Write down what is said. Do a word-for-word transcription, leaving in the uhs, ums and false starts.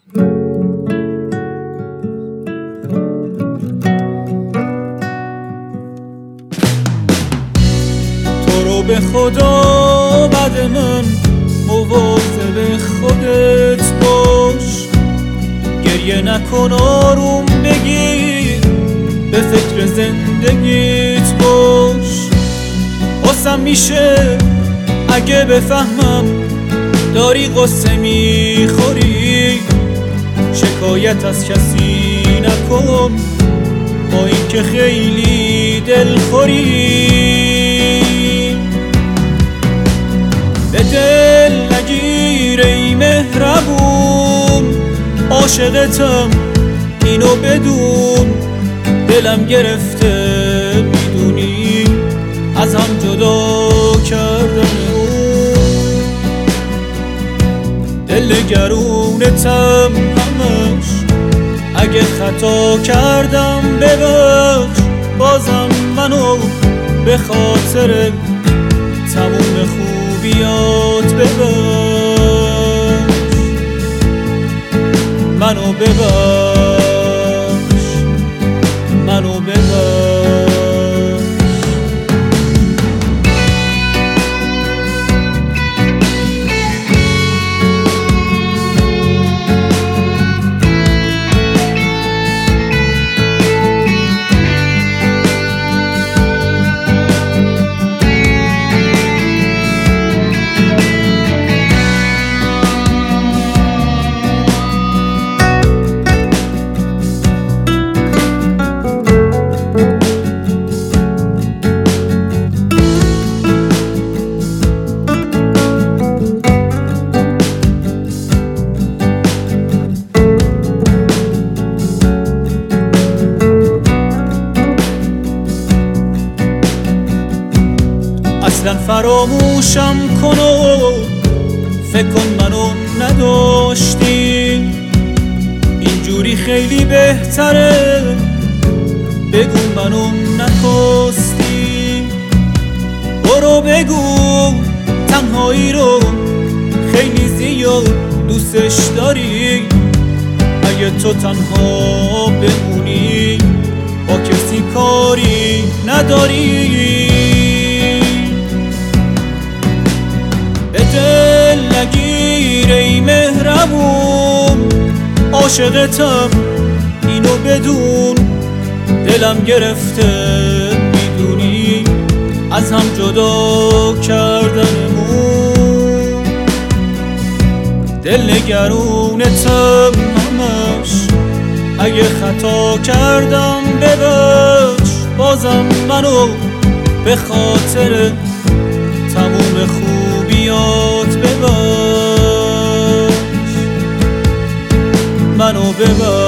تو رو به خدا بد من مواظب خودت باش، گریه نکن آروم بگیر به فکر زندگیت باش. واسم میشه اگه بفهمم داری قصه میخوری، شکایت از کسی نکن با اینکه خیلی دلخوری. به دل نگیر ای مهربون، عاشقتم اینو بدون، دلم گرفته میدونی از هم جدا کردن اون. دل گرونتم همش، اگه خطا کردم ببخش، بازم منو به خاطر تموم خوبیات ببخش، منو ببخش، منو ببخش. اصلا فراموشم کن و فکر کن منو نداشتی، اینجوری خیلی بهتره، بگو منو نکاستی. برو بگو تنهایی رو خیلی زیاد دوستش داری، اگه تو تنها بمونی با کسی کاری نداری. به دل نگیر ای مهربون، عاشقتم اینو بدون، دلم گرفته میدونی از هم جدا کردنمون. دل نگرونتم همش، اگه خطا کردم ببخش، بازم منو به خاطر تموم خوبیات ببخش، منو ببخش.